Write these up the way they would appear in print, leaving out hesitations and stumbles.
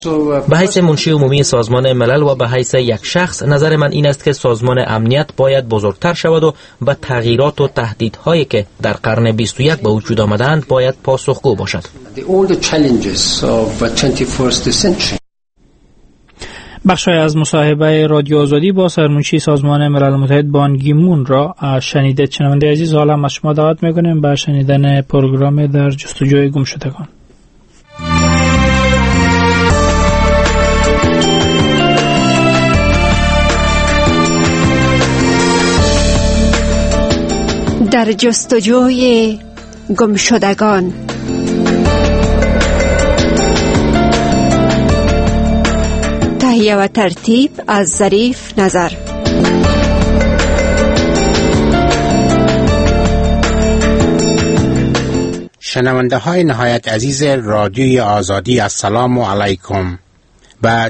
به حیث منشی عمومی سازمان ملل و به حیث یک شخص، نظر من این است که سازمان امنیت باید بزرگتر شود و به تغییرات و تهدیدهایی که در قرن 21 به وجود آمدند باید پاسخگو باشد. بخشی از مصاحبه رادیو آزادی با سرمنشی سازمان ملل متحد بان کی مون را شنیدید. شنونده عزیز، حالا از شما دعوت می‌کنیم به شنیدن پروگرام در جستجوی گمشدگان. در جستجوی گمشدگان. تهیه و ترتیب از ظریف نظر. شنونده های نهایت عزیز رادیوی آزادی، السلام علیکم. و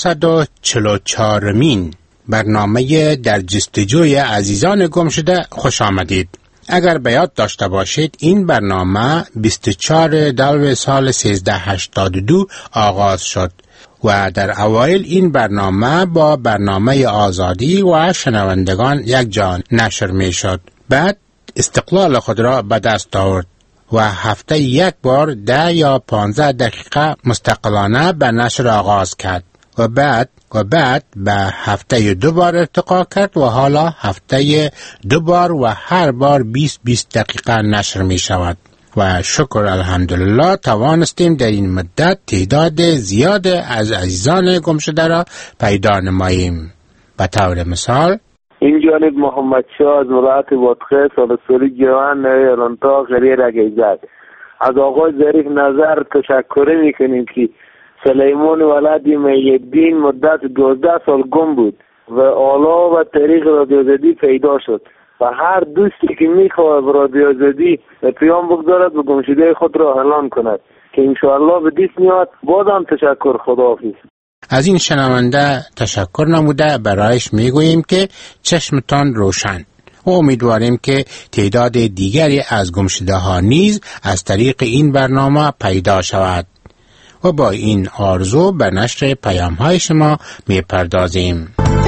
444مین برنامه در جستجوی عزیزان گم شده خوش آمدید. اگر به یاد داشته باشید این برنامه 24 سال 1382 آغاز شد و در اوایل این برنامه با برنامه آزادی و شنوندگان یک جا نشر می شد. بعد استقلال خود را به دست آورد و هفته یک بار 10 یا 15 دقیقه مستقلانه به نشر آغاز کرد و بعد به هفته 2 بار ارتقا کرد و حالا هفته 2 بار و هر بار 20 دقیقه نشر می شود و شکر الحمدلله توانستیم در این مدت تعداد زیاد از عزیزان گمشده را پیدا نماییم. به طور مثال این جانب محمد شاه از ولایت بادغیس سالسوری جوان نوی رونتا غریر اگیزد. از آقای ظریف نظر تشکر میکنیم که سلیمان ولدی میدین مدت 12 سال گم بود و حالا و طریق رادیو آزادی پیدا شد و هر دوستی که میخواد رادیو آزادی پیام بگذارد و گمشده خود را اعلان کند که انشاءالله به دست میاد. بازم تشکر، خداحافظ. از این شنونده تشکر نموده برایش میگوییم که چشمتان روشن و امیدواریم که تعداد دیگری از گمشده ها نیز از طریق این برنامه پیدا شود و با این آرزو به نشر پیام های شما میپردازیم.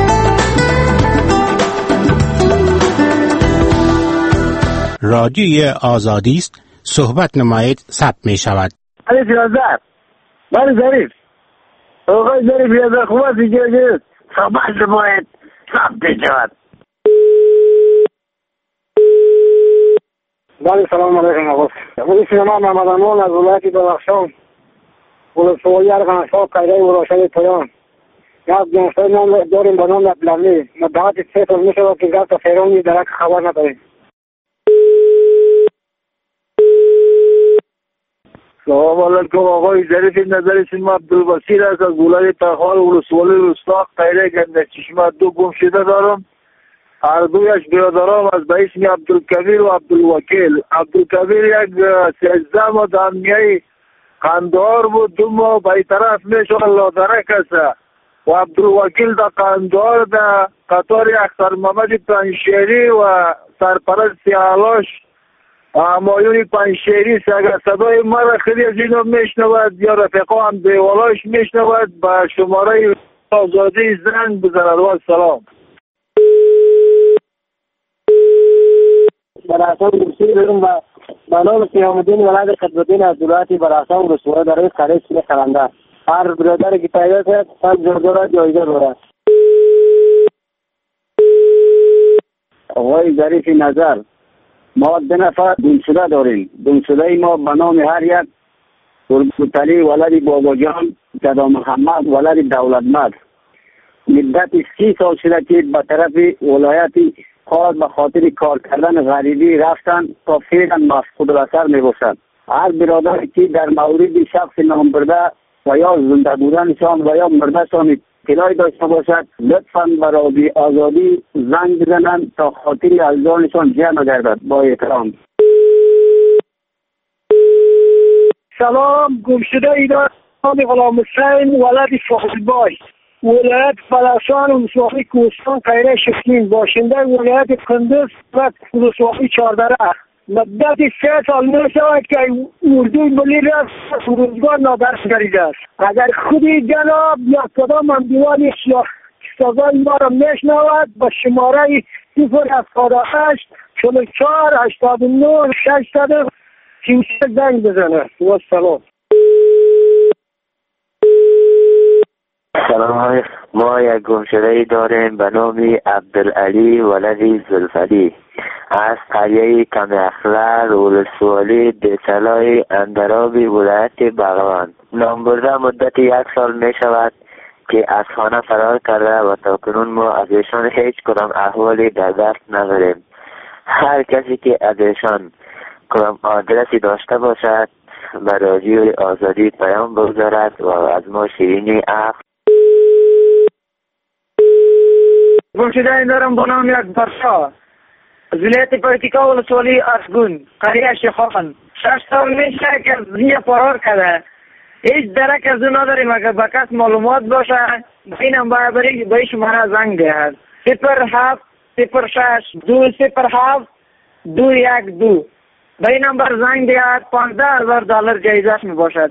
رادیوی آزادی است، صحبت نمایید، ثبت می شود. علی فیازر، بله ظریف، آقای ظریف فیازر خوب است که صحبت نمایید، ثبت می شود. بله سلام علیکم آقا. من سینا محمد امان از ولایت بدخشان، ولسوالی ارغنشاه قیره و راشد پایان. یک جنسای نام داریم به نام لبلمی. مدت 3 سال میشه که گفت تا فیرانی درک خبر نداریم. سلام علیکم آقای ظریف، نظر شما عبدالبصیر است از ولایت تخار ولسوالی رستاق قیره گنده چشمه 2 گم شده دارم. هر دویش برادرام از به اسم عبدالکبیر و عبدالوکیل. عبدالکبیر یک 13 ماه دامیای قندهار بود، 2 ماه به طرف میشه لادرک است و عبدالوکیل در قندهار در قطار اختر محمد پنشیری و سرپرست علاش همایون پنشیری اگر صدای مرا خیلی از اینا میشنود یا رفقا هم دیوالاش میشنود به شماره آزادی زنگ بزند. و سلام. براسان گرسی برم و بنام قیامالدین ولد خطبالدین از دولتی براسان رسوله در این قریش میخرنده. هر برادر که پیدا کرد هم جردارت جایده دارد. آقای ظریف نظر، ما 2 نفر گمشده داریم. گمشده ما به نام هر یک تربوتعلی ولد باباجان، جدا محمد ولد دولتمرد. مدت 30 سال شده که به طرف ولایت خاص به خاطر کار کردن غریبی رفتن تا فعلا مفقود الاثر می باشد. هر برادری که در مورد شخص نام برده و یا زنده بودنشان و یا مردهشان اطلاعی داشته باشد لطفاً برای آزادی زنگ بزنند تا خاطر عزیزانشان جمع گردد. با احترام. سلام، گمشده ایدان غلام حسین ولد فاضلبای، ولایت فلسطین و ولسوالی کوهستان قیره شکلین، باشنده ولایت کندز و ولسوالی چهاردره. مدت 3 سال می شود که اردوی ملی را فرودگاه نابرگزیده است. اگر خودی جناب یا کدام هم دیوانی سازای ما را میشنود با شماره 078 44 89 600 زنگ بزنه. و سلام. سلام علیکم. ما یک گمشده‌ای داریم به نام عبدالعلی ولدی زلفلی از قریه کم اخلر ولسوالی دیتلای اندرابی ولایت بغلان. نامبرده مدت 1 سال می شود که از خانه فرار کرده و تاکنون ما از ایشان هیچ کدام احوالی در دست نداریم. هر کسی که از ایشان کدام آدرسی داشته باشد به رادیوی آزادی پیام بگذارد و از ما شیرینی عفو. گمشده این دارم با نام یک برشا از ولایت پکتیکا ولسوالی ارسگون قریه شیخان. 6 سال میشه که زیر فرار کرده. هیچ درک از اون نداریم. اگر به کس معلومات باشه اینم باید به شماره زنگ دهد 07 06 207 212 به این نمبر زنگ دهد. $15,000 جایزش می باشد.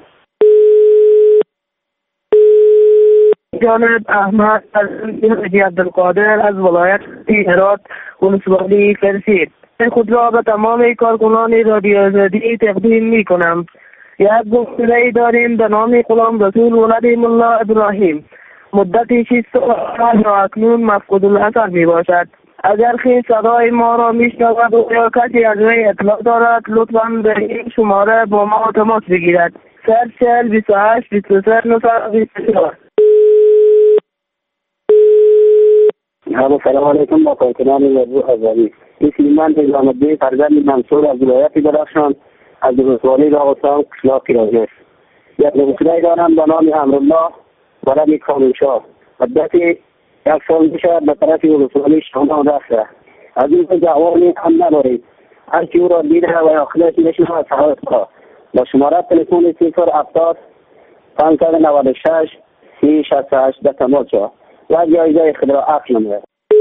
جانب احمد از عبدالقادر از ولایت هرات ولسوالی فرسید. خود را به تمام کارکنان رادیو آزادی تقدیم می کنم. یک گمشده‌ای داریم به نام غلام رسول ولد ملا ابراهیم. مدت 6 سال و اکنون مفقود الاثر می باشد. اگر خیلی صدای ما را می شنود و یا کسی از وی اطلاع دارد لطفاً به این شماره با ما تماس بگیرد. 040 28 23 924. سلام علیکم. با کارکنان رادیو آزادی. اسم من نظام الدین فرزند منصور از ولایت درخشان از ولسوالی راغستان قشلاق کیراجش. یک گمشده‌ای دارم به نام امرالله ولد کاملشاه. مدت 1 سال میشه به طرف ولسوالی شمال رفته. از این جوانی هم ندارید. هر کی او را دیده و آخرش نشون از حوادث با شماره تلفن 070 596 368 به تماس شد و جایزه خود را عفو نموده.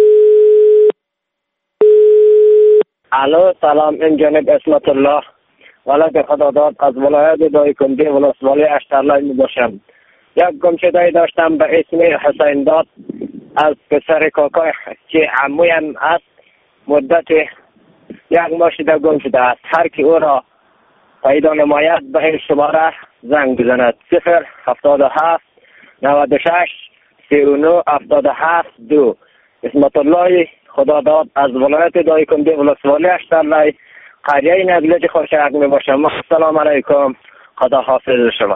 الو سلام. این جانب اسمت الله ولد خداداد از ولایت دایکنده ولسوالی اشترلای می باشم. یک گمشده‌ای داشتم به اسم حسین داد از پسر کاکای که عمویم است. مدت 1 ماه شده گم شده است. هر کی او را پیدا نماید به این شماره زنگ بزند 077 96 39 77 2. اسمت الله خداداد از ولایت دایکنده ولسوالی اشترلای قریه نبیلج خوشحق می باشم. السلام علیکم. خدا حافظ شما.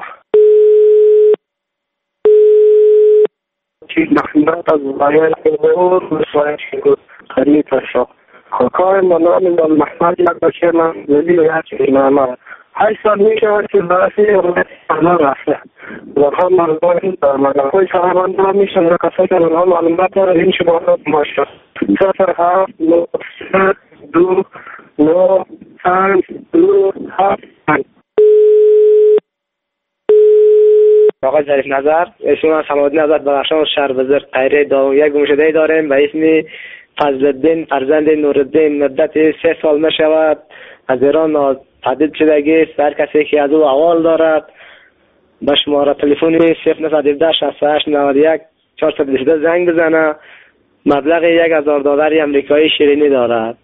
چیز محمد از ولایت نور ولسوالی شنگود قریه ترشا. کاکای منام محمد یک بچه من ولی و یک محمد 8 سال می شود که برسی ولایت فرمان رفته. لطفا معلوماتی در مدرکوی شهرمند را می شود کسایی که لنها معلومات را این شمارات ما شد 07 9 2 9 5 2 7 5. آقای ظریف نظر ایشون از حمادی نظر درخشان شهر وزیر قیره یک گمشده‌ای داریم به اسم فضلالدین فرزند نورالدین. مدت 3 سال می شود از ایران تحدید شدگی است. هر کسی که از او احوال دارد به شماره تلفن 017 68 91 418 زنگ بزنه. مبلغ $1,000 امریکایی شیرینی دارد.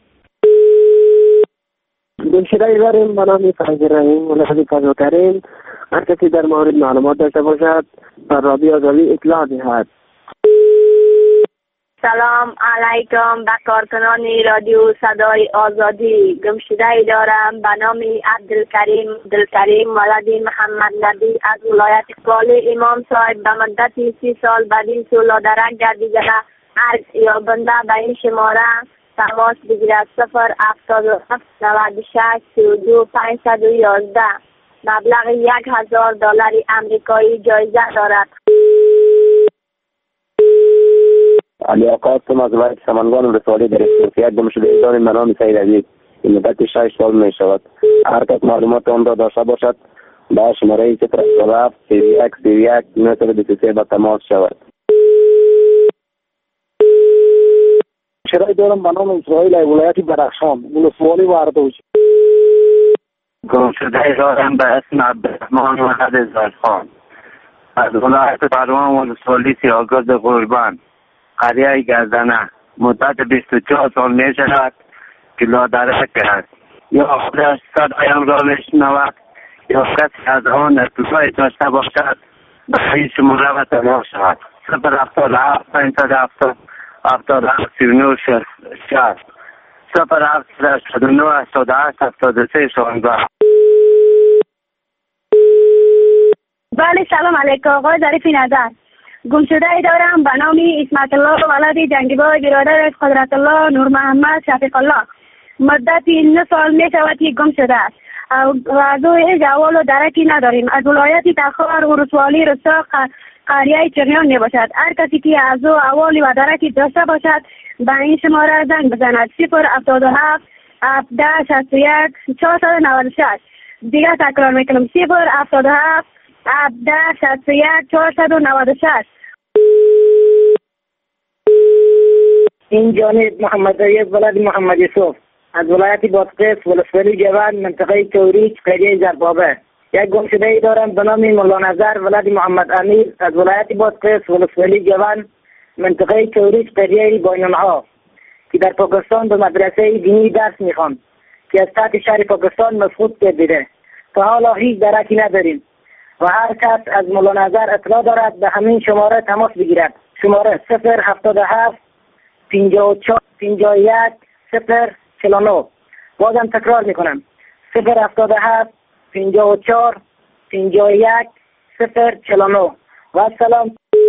گمشده‌ای داریم به نام فضل رحیم ولد فضل کریم. هر کسی در مورد معلومات داشته باشد بر رادیو آزادی اطلاع دهد. سلام علیکم به کارکنان رادیو صدای آزادی. گمشده‌ای دارم به نام عبدالکریم ولد محمد نبی از ولایت کالی امام صاحب. به مدت 30 سال بدین سولا درک گردیده. هر یا بنده به این شماره تماس بگیرد 077 96 32 511. مبلغ $1,000 امریکایی جایزه دارد. علی آقا هستم از ولایت سمنگان ولسوالی در یک گمشده‌ای داریم به نام سید عزیز. این مدت 6 سال می شود. هر کس معلومات آن را داشته باشد با شماره 077 31 31 923 به تماس شود. گمشده‌ای دارم به نام اسرائیل ولایت درخشان ولسوالی و اردوج. گمشده دارم به اسم عبدالرحمن ولد زرخان از ولایت پروان ولسوالی سیاگرد قربان قریه گردنه. مدت 24 سال می شود که لادرک است. یا خودش صدایم را میشنود یا کسی از آن اطلاعی داشته باشد به این شماره و تماس شود. 077 570 77 39 60 077 89 88 73 16. بله سلام علیکم آقای ظریفی نظر. گمشده ای دارم به نام اسمت الله ولد جنگیبای برادر از قدرت الله نور محمد شفیق الله. مدت 9 سال می شود که گم شده است و از او هیچ احوال و درکی نداریم. از ولایت تخار ولسوالی رستاق قریه چریان می باشد. هر کسی که از او احوالی و درکی داشته باشد به این شماره زنگ بزند. 077 17 61 496. دیگه تکرار میکنم 077 17 61 496. این جانب محمد عیب ولد محمد یوسف از ولایت بادغیس ولسوالی جوان منطقه توریج قریه زربابه. یک گمشده ای دارم به نام مولا نظر ولد محمد امیر از ولایت بادغیس ولسوالی جوان منطقه توریج قریه بین‌النها که در پاکستان به مدرسه دینی درس میخوان که از تحت شهر پاکستان مسعود گردیده. تا حالا هیچ درکی نداریم و هر کس از مولا نظر اطلاع دارد به همین شماره تماس بگیرد. شماره 077 54 51 049. بازم تکرار میکنم 077 54 51 049. و سلام.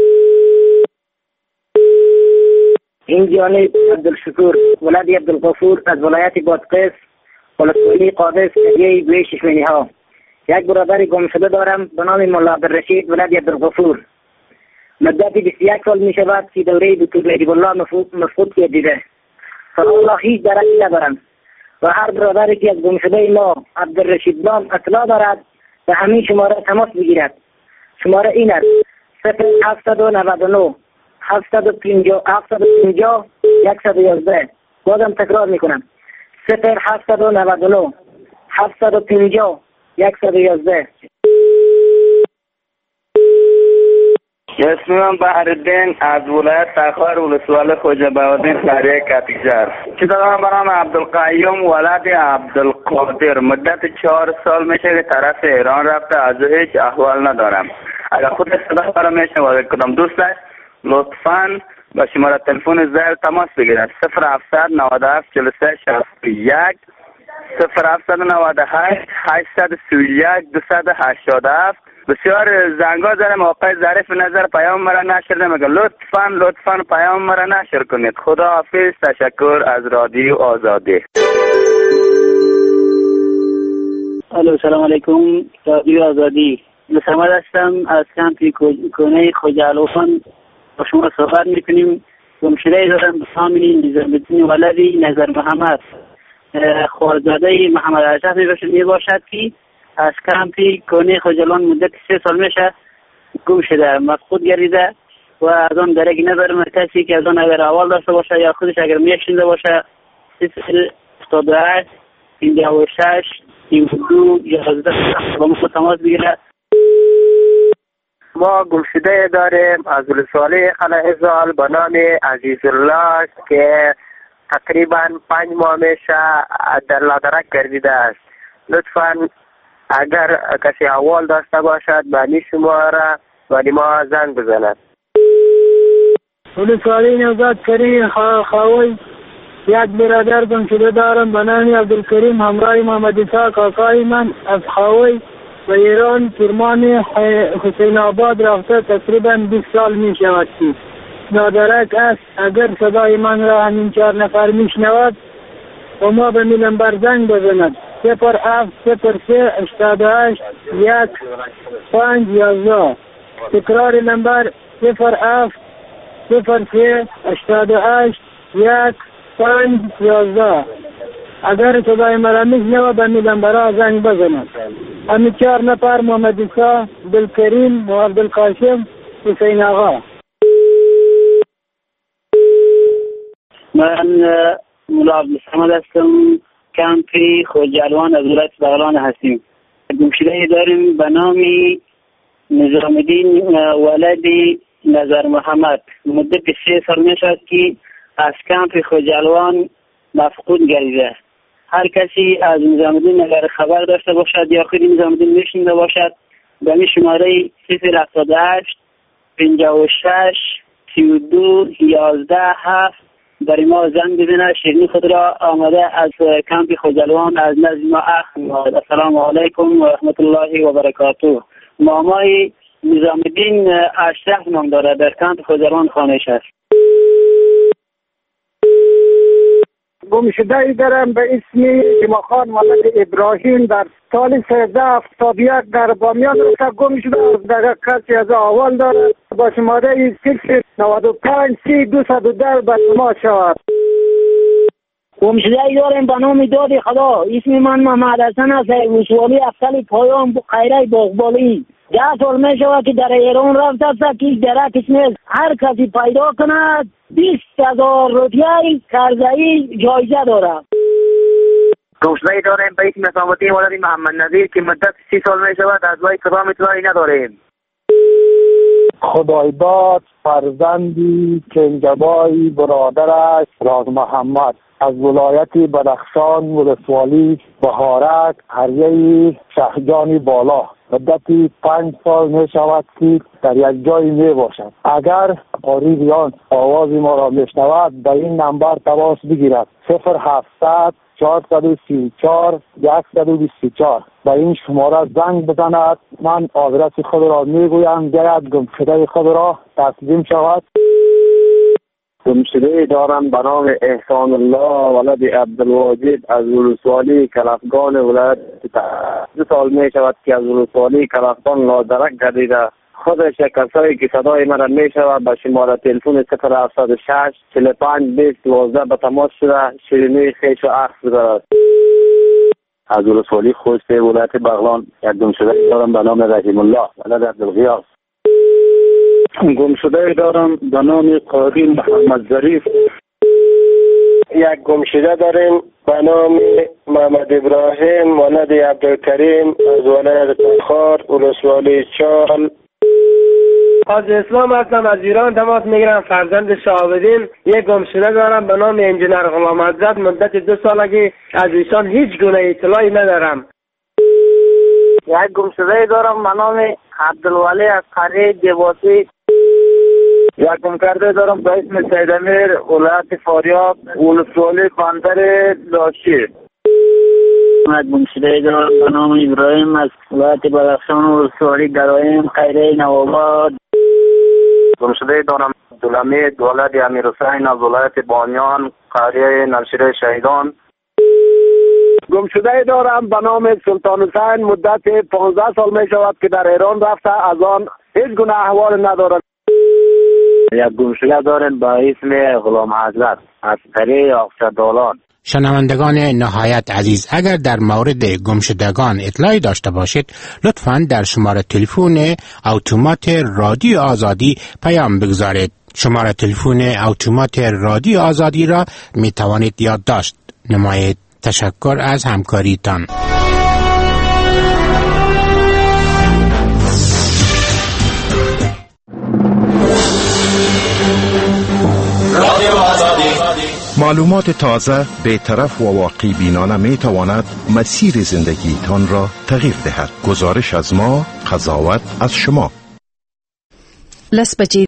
این جانب عبدالشکور ولد عبدالغفور از ولایت بادغیس ولسوالی قادس قریه گوی ششمینی ها. یک برادر گمشده دارم به نام مولا عبدالرشید ولد عبدالغفور. مدت 21 سال می شود که دوره دکتر مهدی الله مفقود گردیده. فالله هیچ درکی ندارم و هر برادری که از گمشده ما عبدالرشید نام اطلاع دارد به همین شماره تماس بگیرد. شماره این است 0799 750 111. بازم تکرار میکنم 0799 750 111. اسمم بحرالدین از ولایت تخار ولسوالی خواجه بهاءالدین قریه کتیجر. چه دارم به نام عبدالقیوم ولد عبدالقادر. مدت 4 سال میشه که طرف ایران رفته از هیچ احوال ندارم. اگر خود صدا برای میشنواد کدام دوست است لطفاً با شماره تلفن زیر تماس بگیرد 0700 97 43 61 0798 831 287. بسیار زنگا دارم آقای ظریف نظر پیام مرا نشر نمیگه. لطفاً پیام مرا نشر کنید. خدا حافظ. تشکر از رادیو آزادی. الو سلام علیکم رادیو آزادی. مسامد هستم از کمپ کنه خوجالوفان با شما صحبت میکنیم. گمشده دارم به نام نظام ولدی نظر محمد خوارزاده محمد اشرف می باشد که از کمپی کنه خوجالان مدت 3 سال میشه گم شده مفقود گردیده و از آن درکی ندارم. کسی که از آن اگر احوال داشته باشه یا خودش اگر میشنده باشه 078 56 32 11 با ما تماس بگیره. ما گمشده داریم از ولسوالی قلعه زال به نام عزیزالله که تقریبا 5 ماه میشه در لادرک گردیده است. لطفاً اگر کسی احوال داشته باشد به این شماره و ما زنگ بزند. ولسوالی نوزاد کریم خواهی یک برادر گمشده دارم به نام عبدالکریم همراه محمد عیسی کاکای من از خواهی و ایران کرمان حسین آباد رفته تقریبا 20 سال می شود که نادرک است. اگر صدای من را همین 4 نفر می شنود و ما به می نمبر زنگ بزند 0703 88 1511. تکرار نمبر 0703 88 1511. اگر صدای مرا میشنود به می نمبر زنگ بزند. همین 4 نفر محمد عیسی، عبدالکریم و عبدالقاسم حسین آقا. من مولا عبدالصمد هستم کمپ خوجالوان از ولایت بغلان هستیم. گمشده داریم به نام نظام الدین ولد نظر محمد. مدت 3 سال می شود که از کمپ خوجالوان مفقود گردیده. هر کسی از نظام الدین اگر خبر داشته باشد یا خود نظام الدین میشنیده باشد به می شماره 078 56 32 11 7 برای ما زنگ بزنه. شیرینی خود را آماده از کمپ خوجالوان از نزد ما اخ. السلام علیکم و رحمت الله و برکاته. مامای نظام الدین اشرف نام داره، در کمپ خوجالوان خانه‌اش است. گمشده دارم به اسم جماخان ولد ابراهیم در سال 1371 در بامیان رفته گم شده. در کسی از احوال دارد با شماره 095 3210 به ما شود. گمشده دارم به نام داد خدا. اسم من محمد حسن است. وسوالی افضل پایان خیره باغبالی. 10 سال می شود که در ایران رفته است که درک نیست. هر کسی پیدا کند 20,000 روپیه قرضه‌ای جایزه دارد. گمشده داریم به اسم نظام الدین ولد محمد نذیر که مدت 30 سال می شود از وی کدام اطلاعی نداریم. خدای داد فرزندی کنجبای برادرش راز محمد از ولایت بدخشان ولسوالی بهارک قریه شهجانی بالا مدتی 5 سال می شود که در یک جای می باشد. اگر قریبیان آواز ما را می شنود به این نمبر تماس بگیرد 0700 434 124 به این شماره زنگ بزند. من آدرس خود را می گویم گرد گمشده خود را تسلیم شود. گمشده دارم به نام احسان الله ولد عبدالواجد از ولسوالی کلفگان ولایت 2 سال می شود که از ولسوالی کلفگان لادرک گردیده. خودش کسایی که صدای من می شود به شماره تلفن 0706 45 20 12 به تماس شده شیرینی خیش و اخ دارد. از ولسوالی خوست ولایت بغلان یک گمشده دارم به نام رحیم الله ولد عبدالغیاث. گمشده دارم به نام قاضی محمد ظریف. یک گمشده داریم به نام محمد ابراهیم ولد عبدالکریم از ولایت تخار ولسوالی چال. از اسلام هستم، از ایران تماس میگیرم. فرزند شهاب‌الدین. یک گمشده دارم به نام انجینر غلام حضرت. مدت 2 سالگی از ایشان هیچ گونه اطلاعی ندارم. یک گمشده دارم به نام عبدالولی از قریه دیواسی. یک گمکرده دارم به اسم سید امیر ولایت فاریاب ولسوالی بندر لاشی. یک گمشده دارم به نام ابراهیم از ولایت بدخشان ولسوالی گرایم خیره نوآباد. گمشده دارم عبدالحمید ولد امیرحسین از ولایت بانیان قریه نلشیر شهیدان. گمشده دارم به نام سلطان حسین مدت 15 سال می شود که در ایران رفته، از آن هیچ گونه احوال ندارد. یک گمشده دارم به اسم غلام حضرت از قریه آقچه‌دالان. شنوندگان نهایت عزیز، اگر در مورد گمشدگان اطلاعی داشته باشید لطفاً در شماره تلفن اتومات رادیو آزادی پیام بگذارید. شماره تلفن اتومات رادیو آزادی را می توانید یادداشت نمایید. تشکر از همکاریتان. معلومات تازه، بی‌طرف و واقع بینانه می تواند مسیر زندگیتان را تغییر دهد. گزارش از ما، قضاوت از شما.